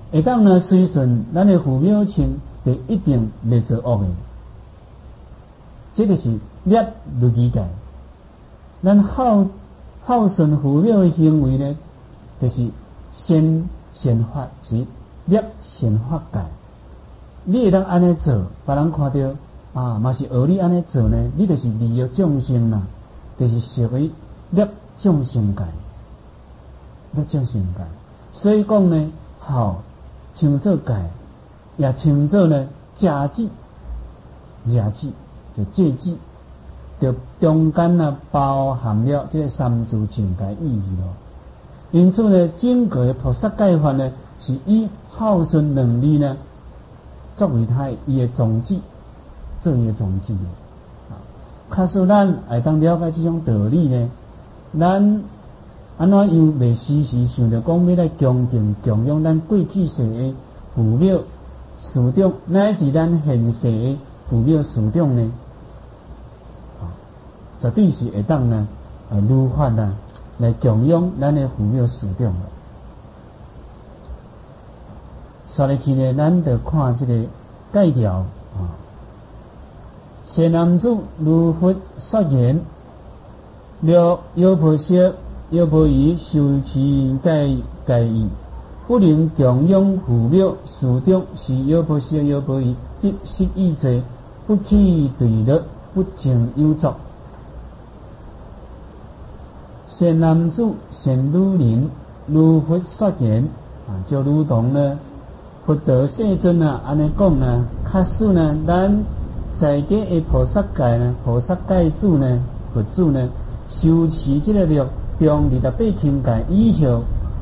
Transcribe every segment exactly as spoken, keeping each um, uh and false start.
会当呢随顺咱的父母亲，就一定袂做恶的。这个是业律仪界。咱孝孝顺父母的行为呢，就是先先法即业先法界。你会当安尼做，别人看到啊，嘛是学你安尼做呢，你就是利益众生啦，就是属于业众生界，业众生界。所以讲呢，孝像做戒，也像做呢家制，家制就戒制，就中间呢包含了这个三自境界意义咯。因此呢，整个的菩萨戒法呢，是以孝顺能力呢作为他伊的宗旨，做伊的宗旨啊。假使咱会当了解这种道理呢，咱安怎样袂时时想着讲要来恭敬供养咱过去世的父母师长，乃至咱现世的父母师长呢？啊，绝对是会当呢，呃，如法啊来供养咱的父母师长了。说来去呢，咱得看这个戒条啊。善男子如佛所言，若有婆媳、有婆姨受持戒戒义，不能供养父母师长，是有婆媳、有婆姨得失意罪，不去对乐，不净有作。善男子、善女人，如佛所言啊，就如同呢。佛陀世尊啊，安尼讲呢，假使呢，咱在家的菩萨戒呢，菩萨戒主呢，佛祖呢，修持这个六中二十八轻戒以后，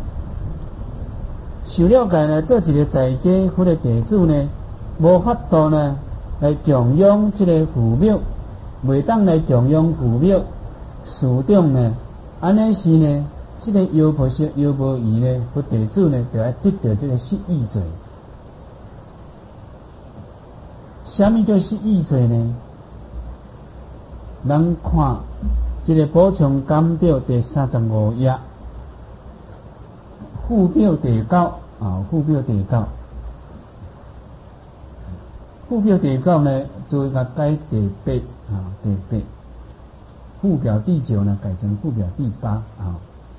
受了戒呢，做一个在家佛的弟子呢，无法度呢来供养这个父母，袂当来供养父母师长呢，安尼是呢，这个优婆塞、优婆夷呢，佛弟子呢，就要得到这个失义罪。什么叫失义罪呢？咱看这个补充纲表第三十五页，附表第九啊，附表第九，附表第九呢，做个改第八啊，第八，附表第九呢改成附表第八啊。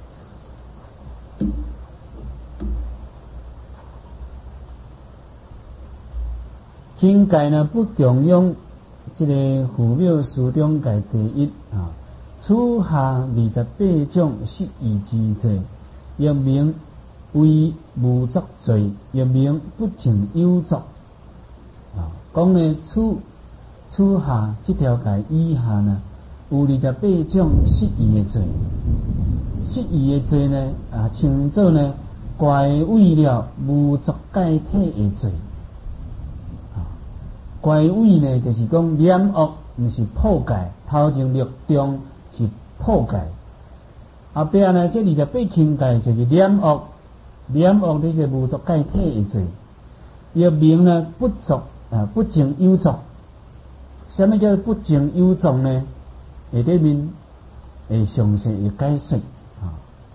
轻戒呢不供养这个父母师长戒第一啊，此下二十八种失义之罪，又名为无作罪，又名不净有作啊。讲呢，此此下这条戒以下呢，有二十八种失义的罪。失义的罪呢啊，称作呢怪违了无作戒体的罪。怪违呢，就是讲染恶，毋是破戒。头前六中是破戒，后壁呢，这二十八轻戒就是染恶，染恶这是无作戒体的罪。又名呢不作啊，不净有作。什么叫不净有作呢？下底面会详细的解释啊。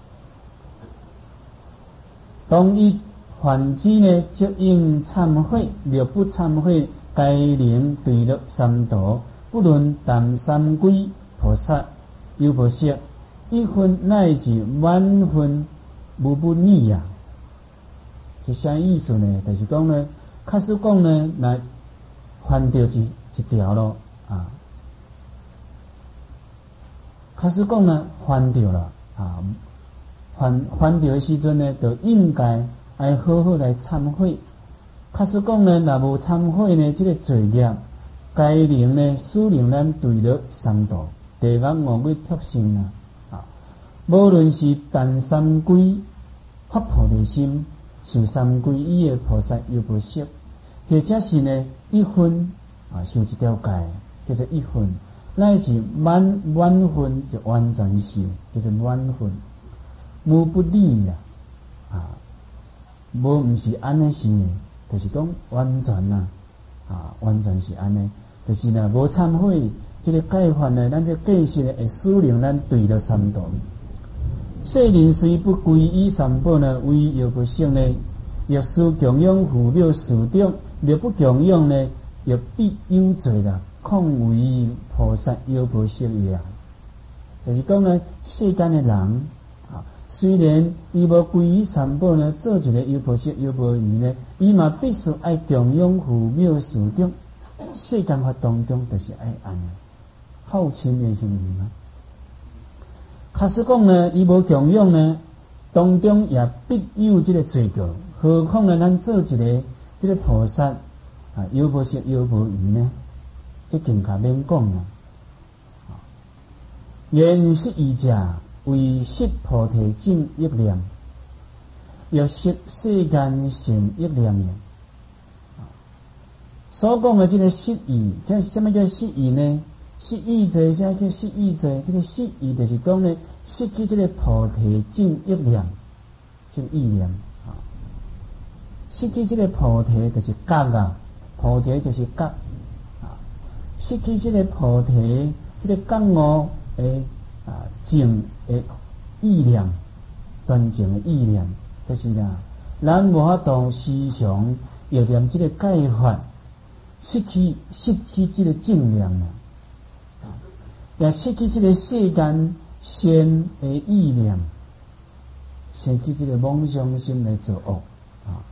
当一犯之呢，即应忏悔；若不忏悔，该灵对了三毒，不论淡三归菩萨有菩萨，一分乃至万分无不逆呀。是啥意思呢？就是讲呢，假使讲呢，来犯掉一一条咯啊。假使讲呢，犯掉了啊，犯犯掉的时阵呢，就应该爱好好来忏悔。假使讲呢，若无忏悔呢，这个罪孽，该灵呢，使令咱对了三毒，地狱恶鬼特性啊！啊，无论是但三归发菩提心，受三皈依的菩萨有菩萨，或者是呢一分啊，受一条戒，叫做一分，乃至满满分就完全受，叫做满分，无不利呀！啊，无毋是安尼是。就是讲完全呐，啊，完全是安尼。就是呢，无忏悔，这个戒法呢，咱这戒识呢，会使令咱对了三毒。世人虽不皈依三宝呢，为有不幸呢， 若思供养父母事中，若不供养呢，又必有罪啦，况为菩萨犹不识也。就是讲呢，世间的人啊，虽然伊无皈依三宝呢，做一个犹不识犹不疑呢，伊嘛必须爱供养父母事中。世间法当中，就是爱安尼，好亲的兄弟嘛。假使讲呢，伊无供养呢，当中也必有这个罪过。何况呢，咱做一个这个菩萨啊，犹不识犹不疑呢，这更加免讲啦。言失义者，为失菩提正忆念，又失世间善忆念也。所讲的这个失义，叫什么叫失义呢？失义者，啥叫失义者？这个失义就是讲呢，失去这个菩提正忆念，这个意念啊，失去这个菩提就是觉啊，菩提就是觉啊，失去这个菩提这个觉悟的啊正的意念，端正的意念，就是啦，咱无法度时常要念这个戒法。失去失去这个正念啊，也失去这个世间善的意念，失去这个妄想心来作恶啊。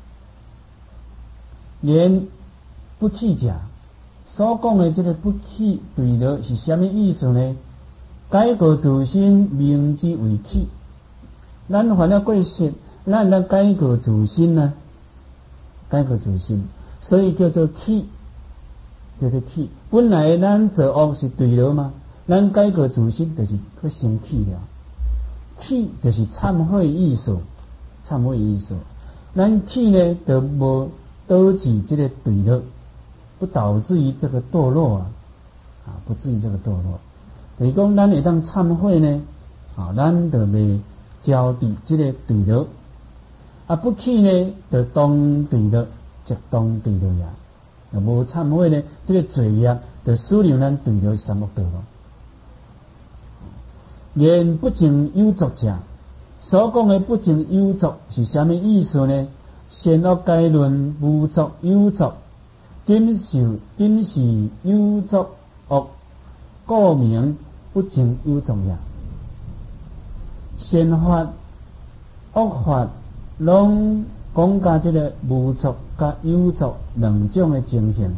连不弃者所讲的这个不弃对了是什么意思呢？改过自新，名之为弃。咱犯了过失，咱咱改过自新呢？改过自新，所以叫做弃。叫做起，本来咱做恶是对了嘛，咱改过自新就是去生气了。起就是忏悔意思，忏悔意思。咱起呢，就无导致这个对了，不导致于这个堕落啊，啊，不至于这个堕落。就是讲，咱会当忏悔呢，啊，咱就未交地这个对了，啊，不起呢，就当对了，即当对了呀。若无忏悔呢，这个罪业就使令咱对了三恶道咯。言不净有作者，所讲的不净有作是什么意思呢？善恶皆论，无作有作，今受今是有作恶，故名不净有作也。善法、恶法，拢讲甲这个无作甲有作两种的情形。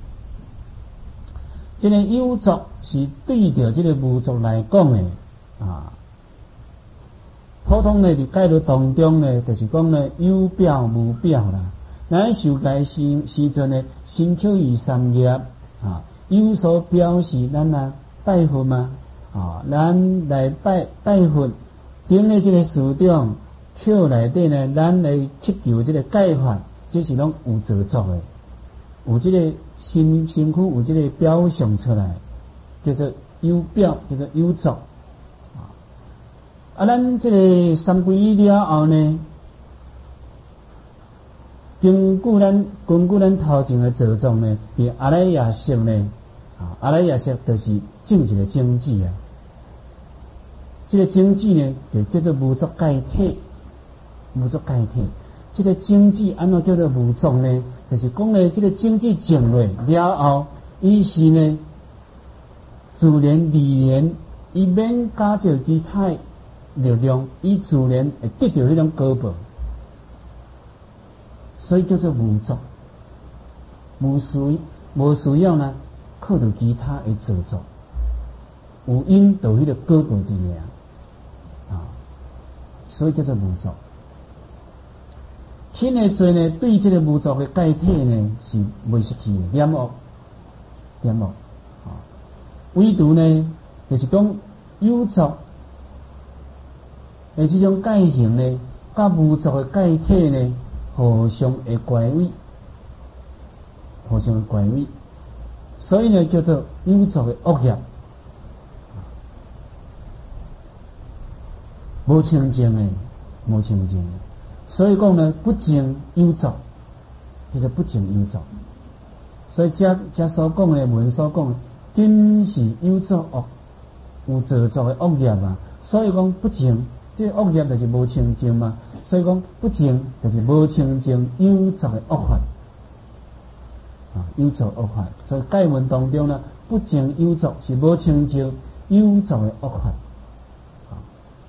这个有作是对着这个无作来讲的啊。普通的伫戒律当中呢，就是讲呢有表无表啦。咱受戒时时阵呢，身口意三业啊，有所表示咱啊拜佛嘛啊，咱来拜拜佛，顶的这个事中。口内底呢，咱来祈求这个戒法，这是拢有造作的，有这个身身躯有这个表象出来，叫做有表，叫做有作。啊，咱这个三皈依了后呢，根据咱根据咱头前的造作呢，伫阿赖耶识呢，啊，阿赖耶识就是种一个种子啊。这个种子呢，就叫做无作界体。无作界体，这个种子安怎叫做无作呢？就是讲呢，这个种子种落了后，伊是呢自然理然，伊免加上其他力量，伊自然会得到迄种果报，所以叫做无作，无需无需要呢靠着其他的造作，有因就迄个果报伫个啊，所以叫做无作。轻的罪呢，对这个无作的界体呢是未失去的，念恶，念恶啊。唯独呢，就是讲有作的这种界形呢，甲无作的界体呢，互相会怪位，互相会怪位，所以呢叫做有作的恶业，无清净的，无清净的。所以讲呢，不净有作，叫做不净有作。所以这这所讲的文所讲，今是有作恶，有造作的恶业嘛。所以讲不净，这个恶业就是无清净嘛。 所以讲不净就是无清净有作的恶法啊，有作恶法。所以戒门当中呢，不净有作是无清净有作的恶法。